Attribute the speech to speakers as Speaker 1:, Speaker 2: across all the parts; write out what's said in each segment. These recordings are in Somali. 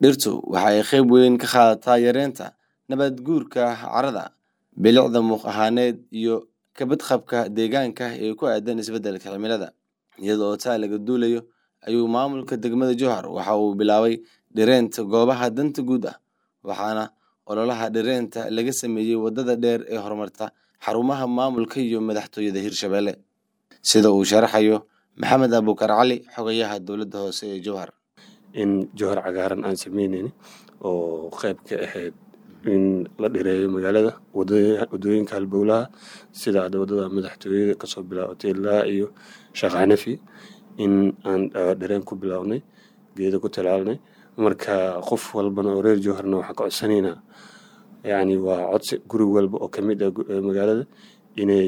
Speaker 1: Dhirtu waxa ay qayb weyn ka qaadataa yareynta nabaad guurka carrada, bilicda muuq ahaaneed iyo ka badqabka deegaanka ee ku aadan isbeddelka cimilada. Iyada oo taa laga duulayo ayuu maamulka degmada Jowhar waxa uu bilaabay dhireynta goobaha danta guud ah, waxaana ololaha dhireynta laga sameeyey wadada dheer ee horumarta xarumaha maamulka iyo madaxtooyada Hirshabelle. Sida uu sharaxayo Maxamed Abuukar Cali, xogayaha dowladda hoose ee Jowhar.
Speaker 2: in Jowhar cagaaran aan sameynaynin oo qayb ka ahayd in la dhireeyo magaalada wadooyinka halbowlaha sida wadada madaxtooyada kasoo bilaabatay ilaa iyo Sheekh Xanafi in aan dhireen ku bilownay geedo ku talaalnay marka qof walbana oo reer Jowharna waxaan ka codsanaynaa yani waa codsi guri walba oo kamid ah magaalada inay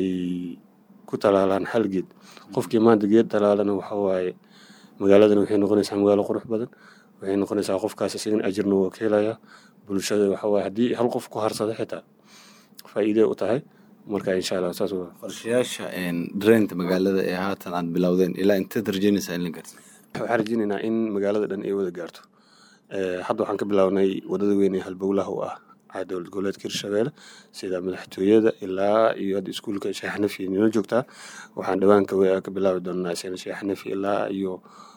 Speaker 2: ku talaalaan hal geed qofkii maanta geed talaalana waxa waaye magaaladana waxay noqonaysaa magaalo qurux badan waxay noqonaysaa qofkaas isagana ajirna waa ka helayaa bulshada waxa waaye haddii hal qof ku harsado xitaa faa'iido u tahay marka insha Allah saas waa
Speaker 1: Qorshayaasha dhireynta magaalada ee haatan aad bilowdeen ilaa inteed rajaynaysaa in la gaarto?
Speaker 2: waxaan rajaynaynaa in magaalada dhan ay wada gaarto hadda waxaan ka bilownay wadada weyn ee halbowlaha u ah dowlad goboleedka Hirshabelle sida madaxtooyada ilaa iyo hadda iskuulka Sheekh Xanafi inoo joogtaa waxaan dhawaan ka bilaabi doonaa Sheekh Xanafi ilaa iyo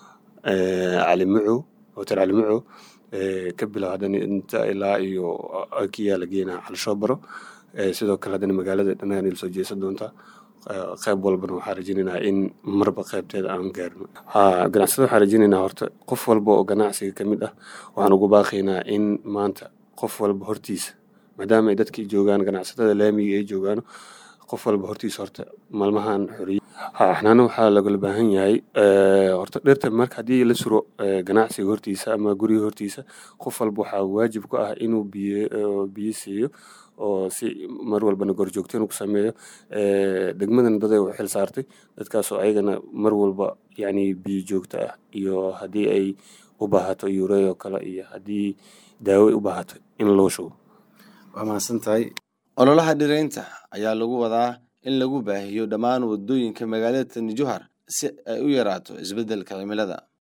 Speaker 2: Cali Mucu hotel Cali Mucu ka bilaawdan inta ilaa iyo kiya la geynaa Cali Shoobaro sidoo kale hadana magaalada dhanaan il soo jeesan doonta qayb walbana waxaan rajaynaynaa in marba qaybteeda aan gaarno ganacsiyada waxaan rajaynaynaa horta qof walba oo ganacsiga kamid ah waxaan ugu baaqaynaa in maanta qof walba hortiisa maadaama ay dadkii joogaan ganacsatada laamiga ay joogaan qof walba hortiisa horta maalmahan xuriyo xanaano waxaa lagala baahan yahay horta dhirta marka haddii la suro ganacsiga hortiisa ama guriga hortiisa qof walba waxaa waajib ku ah inuu biyo siiyo oo si mar walbana gorjoogto inuu ku sameeyo degmadana dad ay u xil saartay dadkaasoo ayagana mar walba yani biyo joogto ah iyo haddii ay u baahato yureyo kale iyo haddii daawo u baahato in loo shubo.
Speaker 1: Waa mahadsantahay. Ololaha dhireynta ayaa lagu wadaa in lagu baahiyo dhammaan wadooyinka magaalada Jowhar si ay u yaraato isbeddelka cimilada.